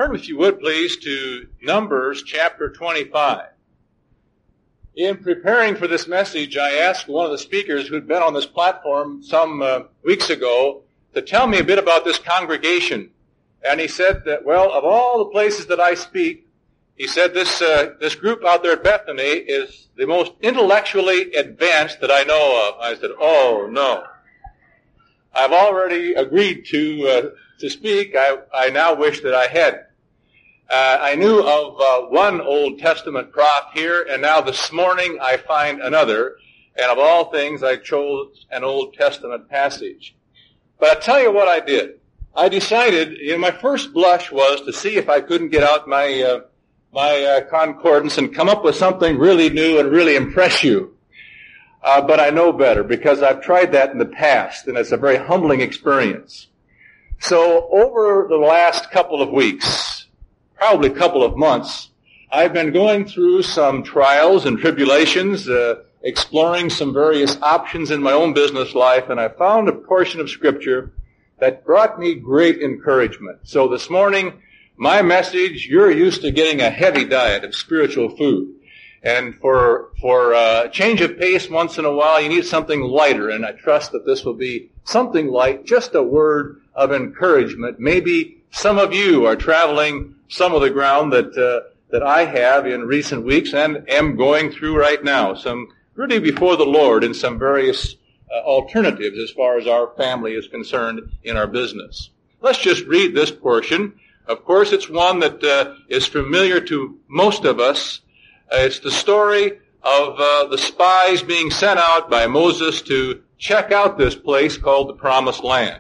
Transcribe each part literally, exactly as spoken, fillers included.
Turn, if you would, please, to Numbers chapter twenty-five. In preparing for this message, I asked one of the speakers who'd been on this platform some uh, weeks ago to tell me a bit about this congregation. And he said that, well, of all the places that I speak, he said this uh, this group out there at Bethany is the most intellectually advanced that I know of. I said, oh, no. I've already agreed to uh, to speak. I, I now wish that I had. Uh, I knew of uh, one Old Testament prophet here, and now this morning I find another. And of all things, I chose an Old Testament passage. But I'll tell you what I did. I decided, you know, my first blush was to see if I couldn't get out my uh, my uh, concordance and come up with something really new and really impress you. Uh, but I know better because I've tried that in the past, and it's a very humbling experience. So over the last couple of weeks, probably a couple of months, I've been going through some trials and tribulations, uh, exploring some various options in my own business life, and I found a portion of Scripture that brought me great encouragement. So this morning, my message, you're used to getting a heavy diet of spiritual food. And for for uh, change of pace once in a while, you need something lighter, and I trust that this will be something light, just a word of encouragement. Maybe some of you are traveling some of the ground that uh, that I have in recent weeks and am going through right now, some really before the Lord in some various uh, alternatives as far as our family is concerned in our business. Let's just read this portion. Of course, it's one that uh, is familiar to most of us. Uh, it's the story of uh, the spies being sent out by Moses to check out this place called the Promised Land.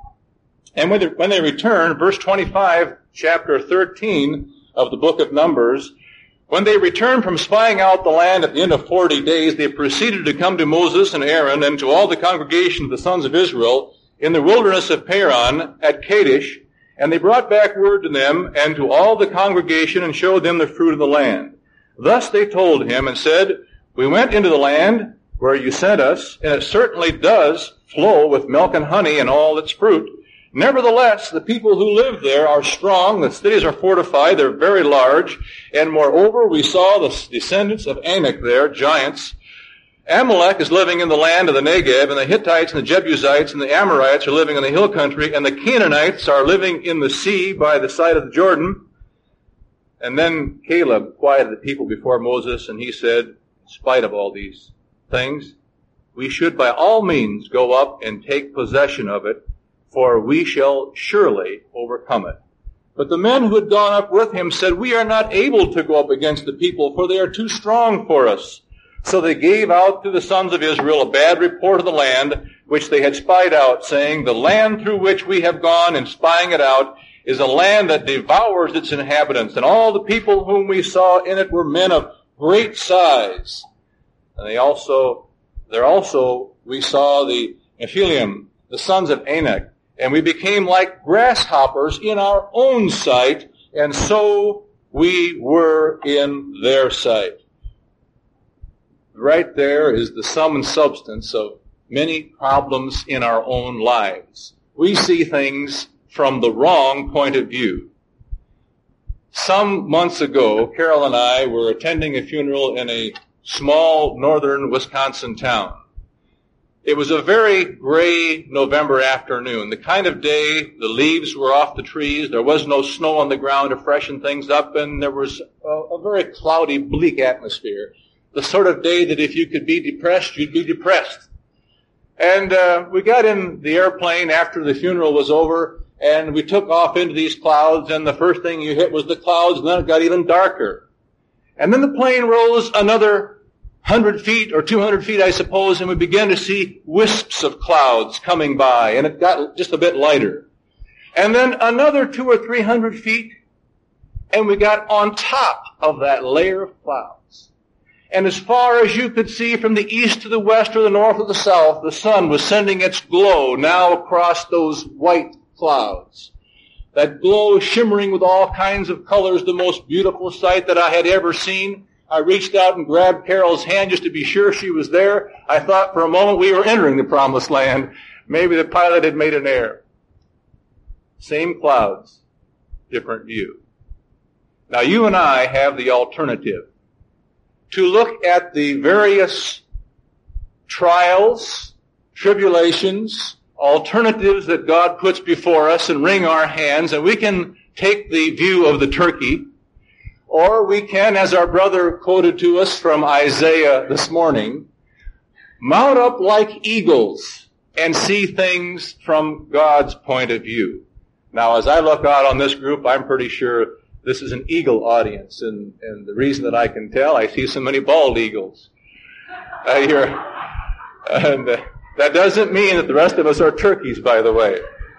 And when they, when they return, verse twenty-five, chapter thirteen of the book of Numbers, when they returned from spying out the land at the end of forty days, they proceeded to come to Moses and Aaron and to all the congregation of the sons of Israel in the wilderness of Paran at Kadesh, and they brought back word to them and to all the congregation and showed them the fruit of the land. Thus they told him and said, we went into the land where you sent us, and it certainly does flow with milk and honey and all its fruit. Nevertheless, the people who live there are strong, the cities are fortified, they're very large, and moreover, we saw the descendants of Anak there, giants. Amalek is living in the land of the Negev, and the Hittites and the Jebusites and the Amorites are living in the hill country, and the Canaanites are living in the sea by the side of the Jordan. And then Caleb quieted the people before Moses, and he said, in spite of all these things, we should by all means go up and take possession of it, for we shall surely overcome it. But the men who had gone up with him said, we are not able to go up against the people, for they are too strong for us. So they gave out to the sons of Israel a bad report of the land which they had spied out, saying, the land through which we have gone in spying it out is a land that devours its inhabitants, and all the people whom we saw in it were men of great size. And they also, there also we saw the Nephilim, the sons of Anak, and we became like grasshoppers in our own sight, and so we were in their sight. Right there is the sum and substance of many problems in our own lives. We see things from the wrong point of view. Some months ago, Carol and I were attending a funeral in a small northern Wisconsin town. It was a very gray November afternoon, the kind of day the leaves were off the trees, there was no snow on the ground to freshen things up, and there was a, a very cloudy, bleak atmosphere. The sort of day that if you could be depressed, you'd be depressed. And uh, we got in the airplane after the funeral was over, and we took off into these clouds, and the first thing you hit was the clouds, and then it got even darker. And then the plane rose another one hundred feet or two hundred feet, I suppose, and we began to see wisps of clouds coming by, and it got just a bit lighter. And then another two or three hundred feet, and we got on top of that layer of clouds. And as far as you could see from the east to the west or the north or the south, the sun was sending its glow now across those white clouds. That glow shimmering with all kinds of colors, the most beautiful sight that I had ever seen. I reached out and grabbed Carol's hand just to be sure she was there. I thought for a moment we were entering the Promised Land. Maybe the pilot had made an error. Same clouds, different view. Now you and I have the alternative to look at the various trials, tribulations, alternatives that God puts before us and wring our hands, and we can take the view of the turkey, or we can, as our brother quoted to us from Isaiah this morning, mount up like eagles and see things from God's point of view. Now, as I look out on this group, I'm pretty sure this is an eagle audience, and, and the reason that I can tell, I see so many bald eagles uh, here. And uh, that doesn't mean that the rest of us are turkeys, by the way.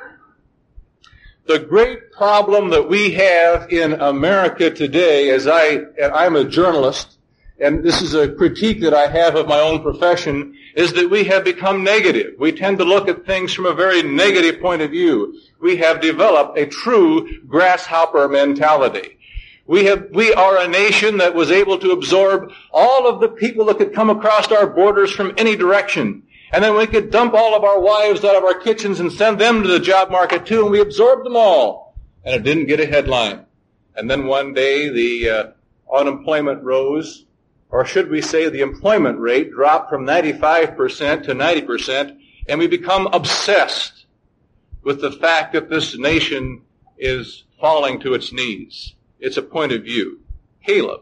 The great problem that we have in America today, as I, and I'm a journalist, and this is a critique that I have of my own profession, is that we have become negative. We tend to look at things from a very negative point of view. We have developed a true grasshopper mentality. We have, we are a nation that was able to absorb all of the people that could come across our borders from any direction. And then we could dump all of our wives out of our kitchens and send them to the job market too, and we absorbed them all. And it didn't get a headline. And then one day the uh, unemployment rose, or should we say the employment rate dropped from ninety-five percent to ninety percent, and we become obsessed with the fact that this nation is falling to its knees. It's a point of view. Caleb.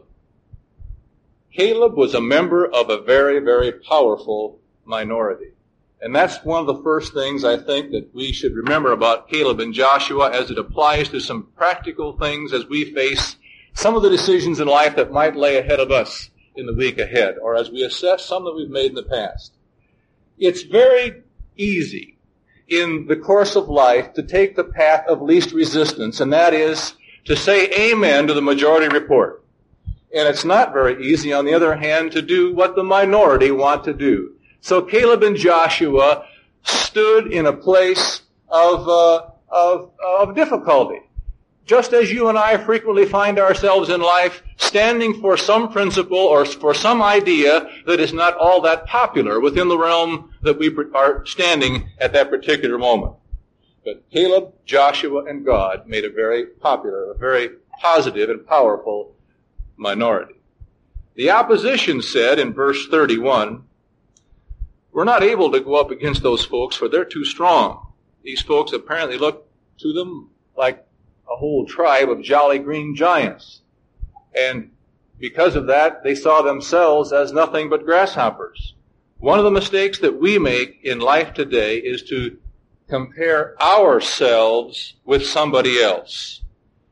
Caleb was a member of a very, very powerful minority. And that's one of the first things I think that we should remember about Caleb and Joshua as it applies to some practical things as we face some of the decisions in life that might lay ahead of us in the week ahead, or as we assess some that we've made in the past. It's very easy in the course of life to take the path of least resistance, and that is to say amen to the majority report. And it's not very easy, on the other hand, to do what the minority want to do. So Caleb and Joshua stood in a place of, uh, of, of difficulty. Just as you and I frequently find ourselves in life standing for some principle or for some idea that is not all that popular within the realm that we are standing at that particular moment. But Caleb, Joshua, and God made a very popular, a very positive and powerful minority. The opposition said in verse thirty-one, we're not able to go up against those folks, for they're too strong. These folks apparently look to them like a whole tribe of jolly green giants. And because of that, they saw themselves as nothing but grasshoppers. One of the mistakes that we make in life today is to compare ourselves with somebody else.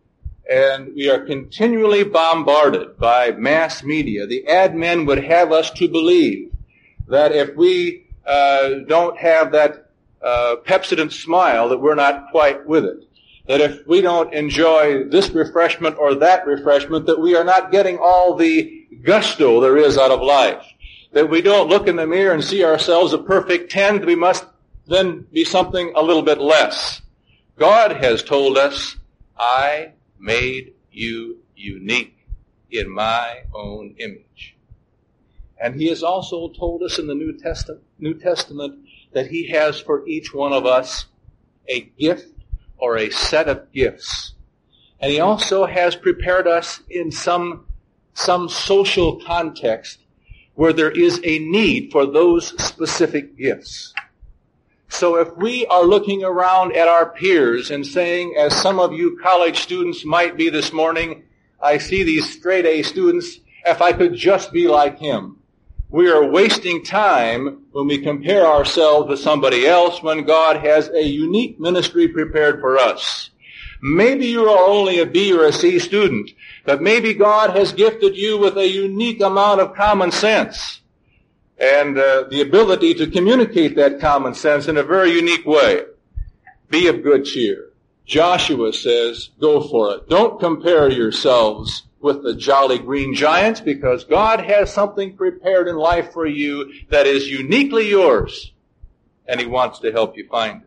And we are continually bombarded by mass media. The ad men would have us to believe that if we uh, don't have that uh, Pepsodent smile, that we're not quite with it. That if we don't enjoy this refreshment or that refreshment, that we are not getting all the gusto there is out of life. That we don't look in the mirror and see ourselves a perfect ten, that we must then be something a little bit less. God has told us, I made you unique in my own image. And he has also told us in the New Testament, New Testament that he has for each one of us a gift or a set of gifts. And he also has prepared us in some, some social context where there is a need for those specific gifts. So if we are looking around at our peers and saying, as some of you college students might be this morning, I see these straight A students, if I could just be like him. We are wasting time when we compare ourselves with somebody else when God has a unique ministry prepared for us. Maybe you are only a B or a C student, but maybe God has gifted you with a unique amount of common sense and uh, the ability to communicate that common sense in a very unique way. Be of good cheer. Joshua says, go for it. Don't compare yourselves with the jolly green giants, because God has something prepared in life for you that is uniquely yours, and he wants to help you find it.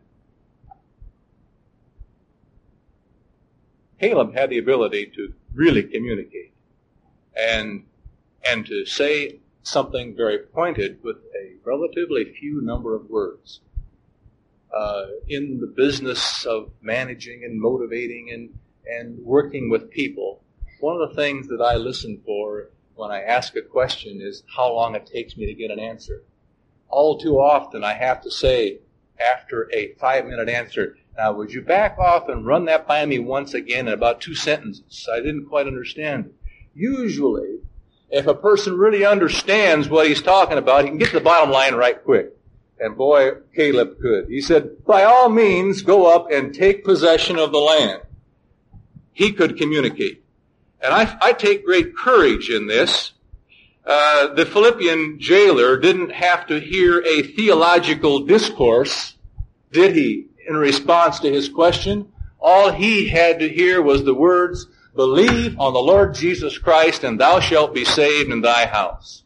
Caleb had the ability to really communicate and and to say something very pointed with a relatively few number of words. Uh, in the business of managing and motivating and, and working with people, one of the things that I listen for when I ask a question is how long it takes me to get an answer. All too often I have to say, after a five-minute answer, now would you back off and run that by me once again in about two sentences? I didn't quite understand it. Usually, if a person really understands what he's talking about, he can get to the bottom line right quick. And boy, Caleb could. He said, by all means, go up and take possession of the land. He could communicate. And I, I take great courage in this. Uh, the Philippian jailer didn't have to hear a theological discourse, did he, in response to his question? All he had to hear was the words, believe on the Lord Jesus Christ, and thou shalt be saved in thy house.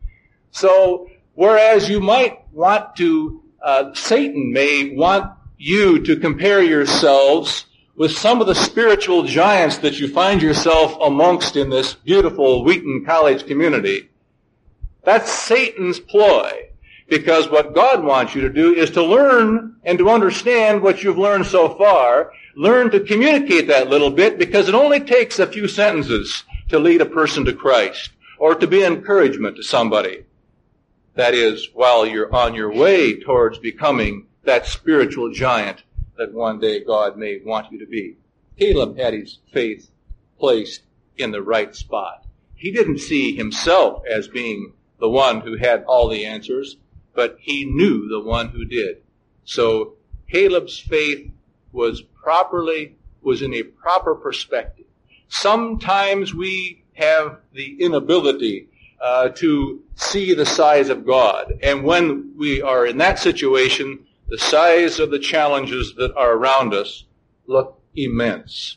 So, whereas you might want to, uh, Satan may want you to compare yourselves with some of the spiritual giants that you find yourself amongst in this beautiful Wheaton College community. That's Satan's ploy, because what God wants you to do is to learn and to understand what you've learned so far, learn to communicate that little bit, because it only takes a few sentences to lead a person to Christ, or to be encouragement to somebody. That is, while you're on your way towards becoming that spiritual giant that one day God may want you to be. Caleb had his faith placed in the right spot. He didn't see himself as being the one who had all the answers, but he knew the one who did. So Caleb's faith was properly, was in a proper perspective. Sometimes we have the inability uh, to see the size of God. And when we are in that situation, the size of the challenges that are around us look immense.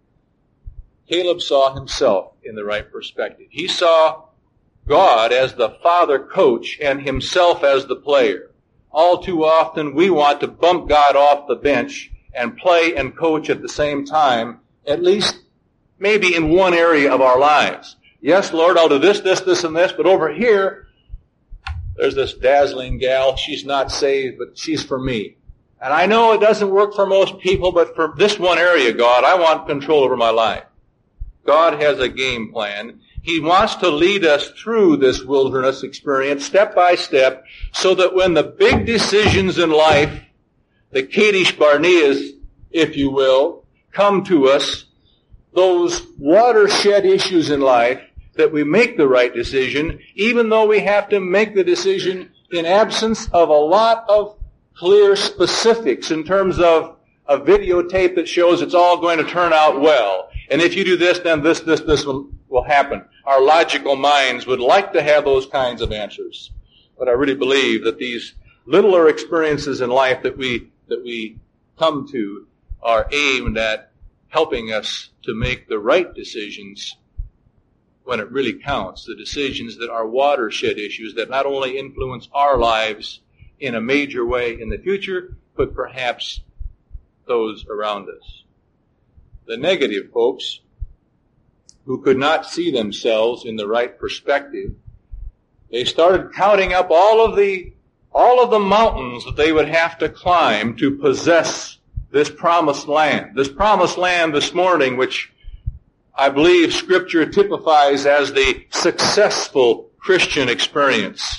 Caleb saw himself in the right perspective. He saw God as the father coach and himself as the player. All too often we want to bump God off the bench and play and coach at the same time, at least maybe in one area of our lives. Yes, Lord, I'll do this, this, this, and this, but over here, there's this dazzling gal. She's not saved, but she's for me. And I know it doesn't work for most people, but for this one area, God, I want control over my life. God has a game plan. He wants to lead us through this wilderness experience step by step, so that when the big decisions in life, the Kadesh Barneas, if you will, come to us, those watershed issues in life, that we make the right decision, even though we have to make the decision in absence of a lot of clear specifics in terms of a videotape that shows it's all going to turn out well. And if you do this, then this, this, this will, will happen. Our logical minds would like to have those kinds of answers. But I really believe that these littler experiences in life that we, that we come to are aimed at helping us to make the right decisions when it really counts, the decisions that are watershed issues that not only influence our lives in a major way in the future, but perhaps those around us. The negative folks, who could not see themselves in the right perspective, they started counting up all of the all of the mountains that they would have to climb to possess this promised land. This promised land this morning, which I believe Scripture typifies as the successful Christian experience.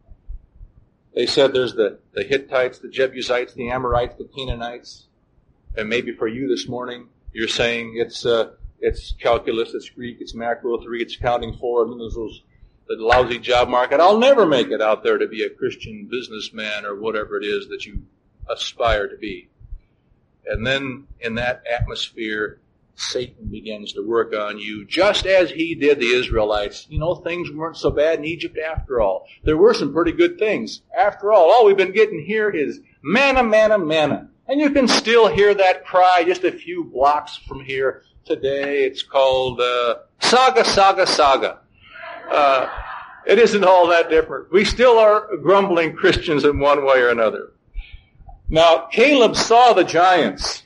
They said there's the, the Hittites, the Jebusites, the Amorites, the Canaanites. And maybe for you this morning, you're saying it's uh, it's calculus, it's Greek, it's macro three, it's accounting four, and then there's those, the lousy job market. I'll never make it out there to be a Christian businessman or whatever it is that you aspire to be. And then in that atmosphere, Satan begins to work on you, just as he did the Israelites. You know, things weren't so bad in Egypt after all. There were some pretty good things. After all, all we've been getting here is manna, manna, manna. And you can still hear that cry just a few blocks from here. Today it's called uh, saga, saga, saga. Uh, it isn't all that different. We still are grumbling Christians in one way or another. Now, Caleb saw the giants.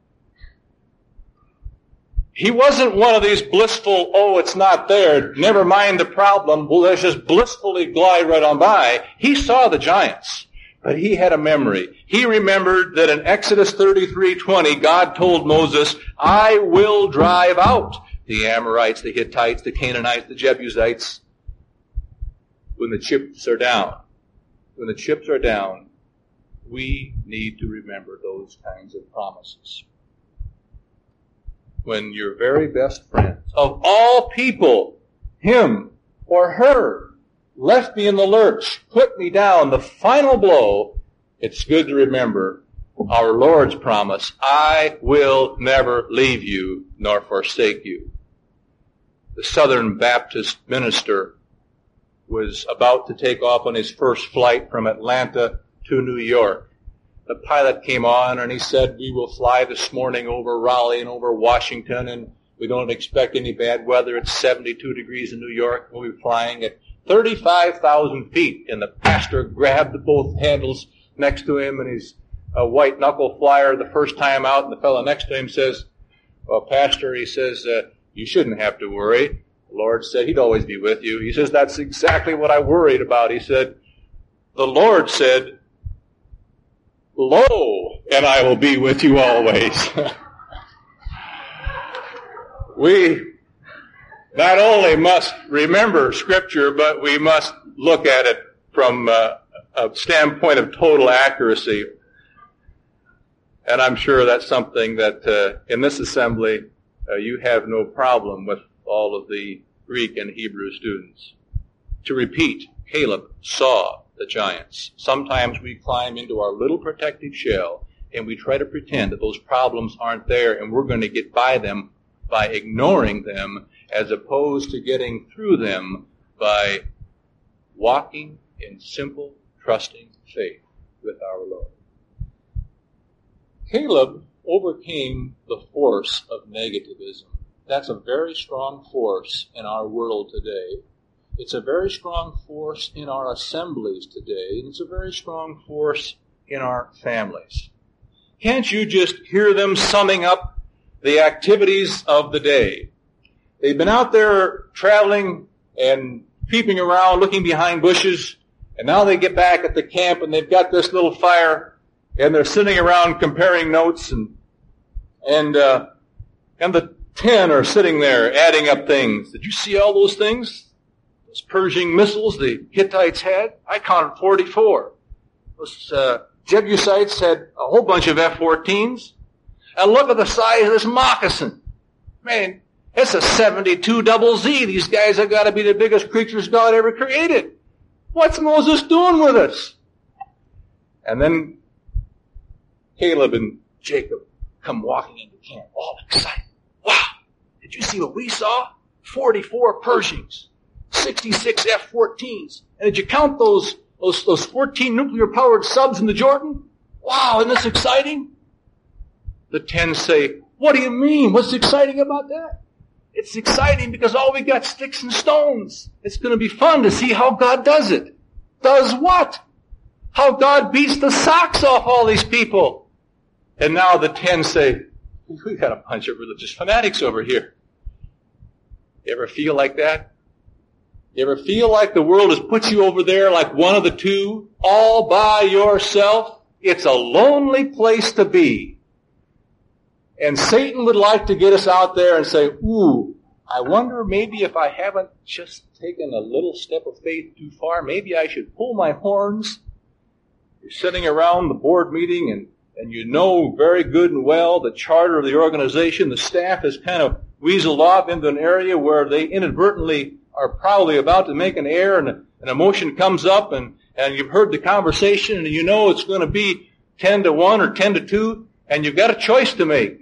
He wasn't one of these blissful, oh, it's not there, never mind the problem, well, let's just blissfully glide right on by. He saw the giants, but he had a memory. He remembered that in Exodus thirty-three twenty, God told Moses, I will drive out the Amorites, the Hittites, the Canaanites, the Jebusites. When the chips are down, when the chips are down, we need to remember those kinds of promises. When your very best friends, of all people, him or her, left me in the lurch, put me down, the final blow, it's good to remember our Lord's promise, I will never leave you nor forsake you. The Southern Baptist minister was about to take off on his first flight from Atlanta to New York. The pilot came on and he said, we will fly this morning over Raleigh and over Washington, and we don't expect any bad weather. It's seventy-two degrees in New York. We'll be flying at thirty-five thousand feet. And the pastor grabbed both handles next to him, and he's a white knuckle flyer the first time out, and the fellow next to him says, well, Pastor, he says, uh, you shouldn't have to worry. The Lord said he'd always be with you. He says, that's exactly what I worried about. He said, the Lord said, lo, and I will be with you always. We not only must remember Scripture, but we must look at it from uh, a standpoint of total accuracy. And I'm sure that's something that uh, in this assembly uh, you have no problem with all of the Greek and Hebrew students. To repeat, Caleb saw the giants. Sometimes we climb into our little protective shell and we try to pretend that those problems aren't there and we're going to get by them by ignoring them as opposed to getting through them by walking in simple, trusting faith with our Lord. Caleb overcame the force of negativism. That's a very strong force in our world today. It's a very strong force in our assemblies today, and it's a very strong force in our families. Can't you just hear them summing up the activities of the day? They've been out there traveling and peeping around, looking behind bushes, and now they get back at the camp and they've got this little fire, and they're sitting around comparing notes, and and uh, and the ten are sitting there adding up things. Did you see all those things? Those Pershing missiles the Hittites had? I counted forty-four. Those uh, Jebusites had a whole bunch of F fourteens. And look at the size of this moccasin. Man, it's a seventy-two double Z. These guys have got to be the biggest creatures God ever created. What's Moses doing with us? And then Caleb and Jacob come walking into camp, all excited. Wow! Did you see what we saw? forty-four Pershings, sixty-six F fourteens. And did you count those, those, those fourteen nuclear-powered subs in the Jordan? Wow, isn't this exciting? The ten say, what do you mean? What's exciting about that? It's exciting because all we got sticks and stones. It's going to be fun to see how God does it. Does what? How God beats the socks off all these people. And now the ten say, we got a bunch of religious fanatics over here. You ever feel like that? You ever feel like the world has put you over there like one of the two, all by yourself? It's a lonely place to be. And Satan would like to get us out there and say, ooh, I wonder maybe if I haven't just taken a little step of faith too far, maybe I should pull my horns. You're sitting around the board meeting and, and you know very good and well the charter of the organization, the staff has kind of weaseled off into an area where they inadvertently are probably about to make an error, and an emotion comes up and, and you've heard the conversation and you know it's going to be ten to one or ten to two, and you've got a choice to make.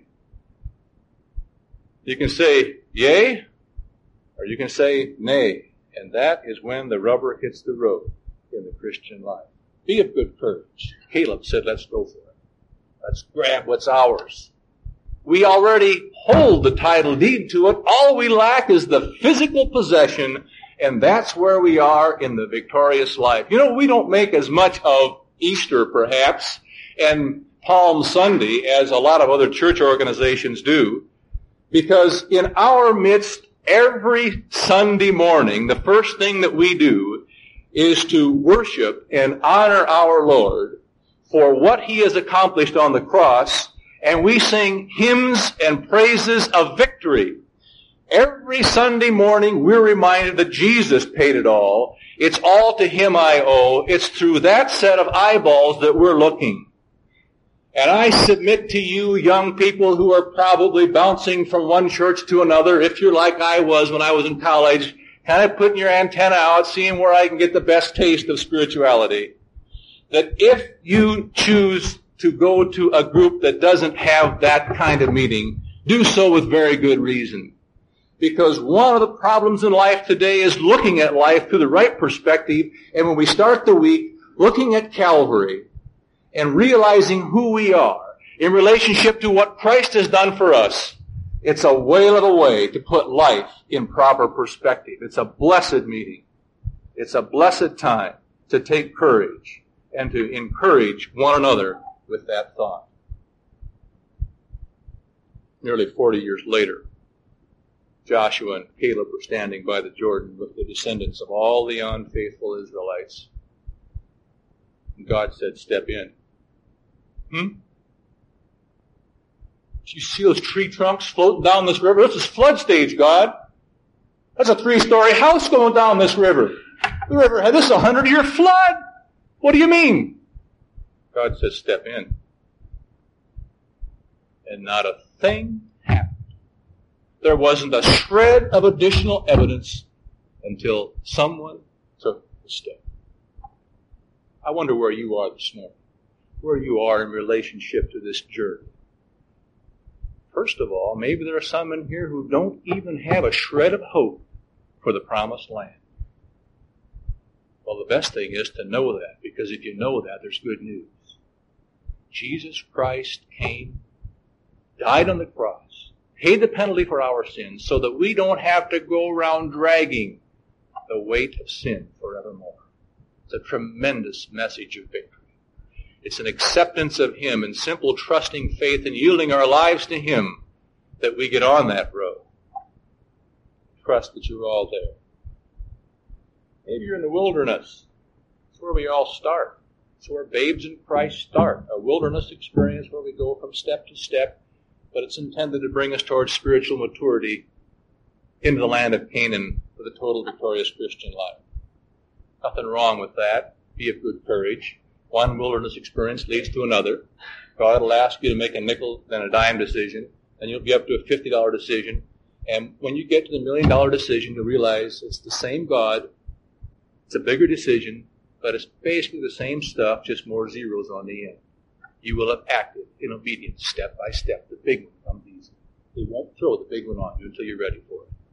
You can say yay, or you can say nay. And that is when the rubber hits the road in the Christian life. Be of good courage. Caleb said, let's go for it. Let's grab what's ours. We already hold the title deed to it. All we lack is the physical possession, and that's where we are in the victorious life. You know, we don't make as much of Easter, perhaps, and Palm Sunday as a lot of other church organizations do. Because in our midst, every Sunday morning, the first thing that we do is to worship and honor our Lord for what He has accomplished on the cross, and we sing hymns and praises of victory. Every Sunday morning, we're reminded that Jesus paid it all. It's all to Him I owe. It's through that set of eyeballs that we're looking. And I submit to you, young people who are probably bouncing from one church to another, if you're like I was when I was in college, kind of putting your antenna out, seeing where I can get the best taste of spirituality, that if you choose to go to a group that doesn't have that kind of meeting, do so with very good reason. Because one of the problems in life today is looking at life through the right perspective, and when we start the week looking at Calvary and realizing who we are in relationship to what Christ has done for us, it's a whale of a way to put life in proper perspective. It's a blessed meeting. It's a blessed time to take courage and to encourage one another with that thought. Nearly forty years later, Joshua and Caleb were standing by the Jordan with the descendants of all the unfaithful Israelites. And God said, step in. Hmm? Do you see those tree trunks floating down this river? This is flood stage, God. That's a three-story house going down this river. The river had this is a hundred-year flood. What do you mean? God says, step in. And not a thing happened. There wasn't a shred of additional evidence until someone took the step. I wonder where you are this morning, where you are in relationship to this journey. First of all, maybe there are some in here who don't even have a shred of hope for the promised land. Well, the best thing is to know that, because if you know that, there's good news. Jesus Christ came, died on the cross, paid the penalty for our sins so that we don't have to go around dragging the weight of sin forevermore. It's a tremendous message of victory. It's an acceptance of Him and simple trusting faith and yielding our lives to Him that we get on that road. Trust that you're all there. Maybe you're in the wilderness. That's where we all start. It's where babes in Christ start. A wilderness experience where we go from step to step, but it's intended to bring us towards spiritual maturity into the land of Canaan with a total victorious Christian life. Nothing wrong with that. Be of good courage. One wilderness experience leads to another. God will ask you to make a nickel and a dime decision, and you'll be up to a fifty dollar decision. And when you get to the million dollar decision, you'll realize it's the same God. It's a bigger decision, but it's basically the same stuff, just more zeros on the end. You will have acted in obedience step by step. The big one comes easy. They won't throw the big one on you until you're ready for it.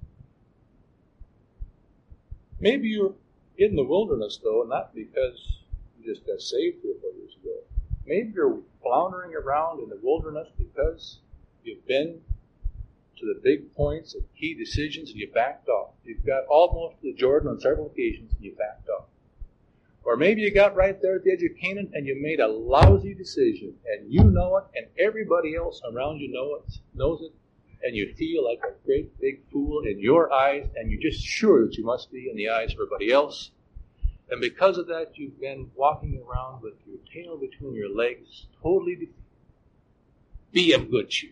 Maybe you're in the wilderness, though, not because you just got saved three or four years ago. Maybe you're floundering around in the wilderness because you've been to the big points of key decisions and you backed off. You've got almost to the Jordan on several occasions and you backed off. Or maybe you got right there at the edge of Canaan and you made a lousy decision and you know it and everybody else around you know it, knows it, and you feel like a great big fool in your eyes and you're just sure that you must be in the eyes of everybody else. And because of that, you've been walking around with your tail between your legs, totally defeated. Be of good cheer.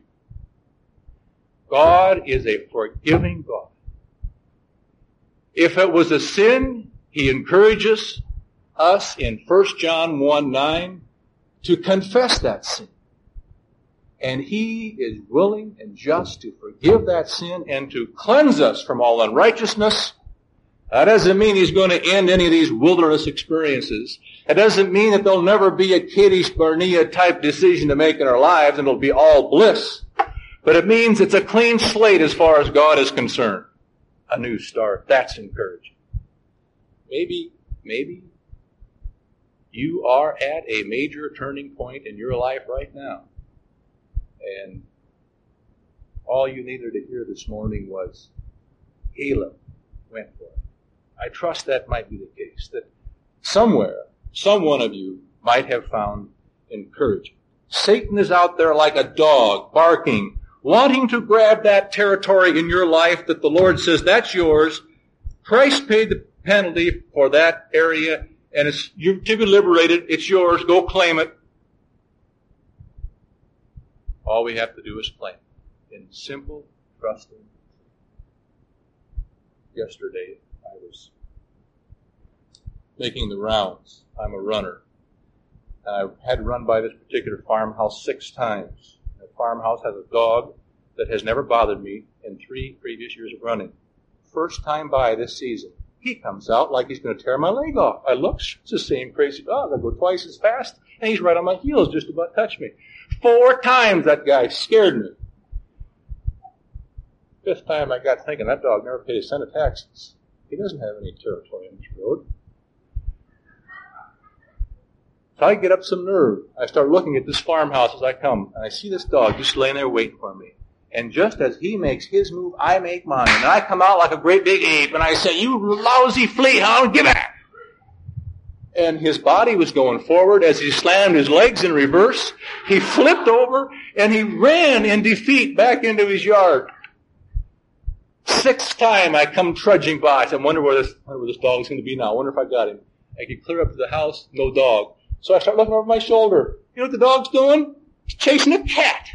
God is a forgiving God. If it was a sin, He encourages us in First John one nine to confess that sin. And He is willing and just to forgive that sin and to cleanse us from all unrighteousness. That doesn't mean He's going to end any of these wilderness experiences. It doesn't mean that there'll never be a Kadesh Barnea type decision to make in our lives and it'll be all bliss. But it means it's a clean slate as far as God is concerned. A new start. That's encouraging. Maybe, maybe you are at a major turning point in your life right now. And all you needed to hear this morning was Caleb went for it. I trust that might be the case, that somewhere, some one of you might have found encouragement. Satan is out there like a dog, barking, wanting to grab that territory in your life that the Lord says, that's yours. Christ paid the penalty for that area, and it's you're to be liberated. It's yours. Go claim it. All we have to do is claim it in simple, trusting. yesterday. I was making the rounds. I'm a runner. I had run by this particular farmhouse six times. The farmhouse has a dog that has never bothered me in three previous years of running. First time by this season, he comes out like he's going to tear my leg off. I look, it's the same crazy dog. I go twice as fast, and he's right on my heels, just about to touch me. Four times that guy scared me. Fifth time I got thinking, that dog never paid a cent of taxes. He doesn't have any territory on this road. So I get up some nerve. I start looking at this farmhouse as I come, and I see this dog just laying there waiting for me. And just as he makes his move, I make mine. And I come out like a great big ape, and I say, "You lousy flea hound, give back!" And his body was going forward as he slammed his legs in reverse. He flipped over, and he ran in defeat back into his yard. Sixth time I come trudging by. I said, I wonder where this, wonder where this dog's going to be now. I wonder if I got him. I get clear up to the house, no dog. So I start looking over my shoulder. You know what the dog's doing? He's chasing a cat.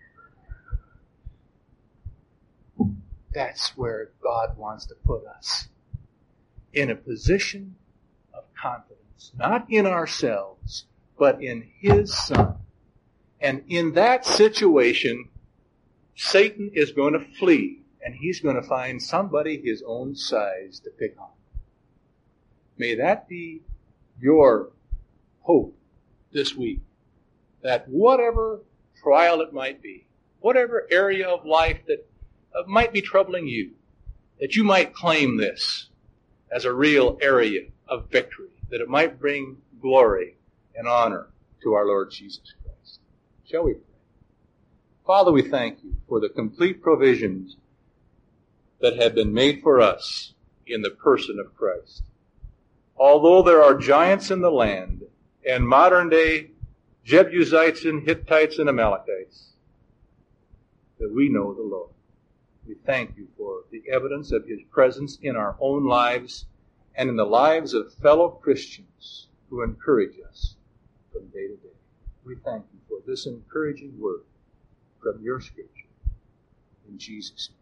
That's where God wants to put us. In a position of confidence. Not in ourselves, but in His Son. And in that situation, Satan is going to flee. And he's going to find somebody his own size to pick on. May that be your hope this week. That whatever trial it might be, whatever area of life that uh, might be troubling you, that you might claim this as a real area of victory, that it might bring glory and honor to our Lord Jesus Christ. Shall we pray? Father, we thank you for the complete provisions that have been made for us in the person of Christ. Although there are giants in the land, and modern-day Jebusites and Hittites and Amalekites, that we know the Lord. We thank you for the evidence of His presence in our own lives and in the lives of fellow Christians who encourage us from day to day. We thank you for this encouraging word from your Scripture. In Jesus' name.